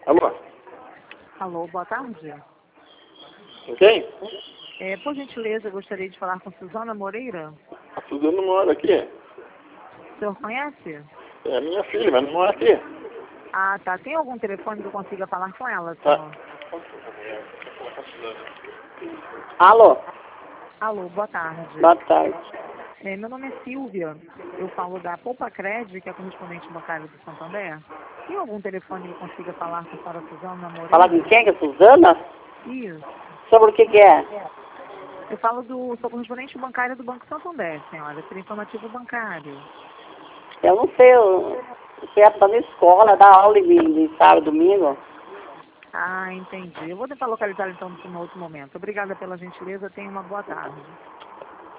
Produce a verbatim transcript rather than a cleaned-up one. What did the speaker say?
Alô? Alô, boa tarde. Quem? É, por gentileza, eu gostaria de falar com Suzana Moreira. A Suzana mora aqui. O senhor conhece? É minha filha, mas não mora aqui. Ah, tá. Tem algum telefone que eu consiga falar com ela, Tá. senhor? Alô, Alô, boa tarde. boa tarde. É, meu nome é Silvia. Eu falo da Poupa Cred, que é correspondente bancário do Santander. Tem algum telefone que eu consiga falar com a senhora Suzana Moreira? Falar com quem? Com a Suzana? Isso. Sobre o que que é? Eu falo do... Sou correspondente bancário do Banco Santander, senhora. Por informativo bancário. Eu não sei, eu você é pra na escola, dar aula de, de sábado, domingo. Ah, entendi. Eu vou tentar localizar então em um outro momento. Obrigada pela gentileza. Tenha uma boa tarde.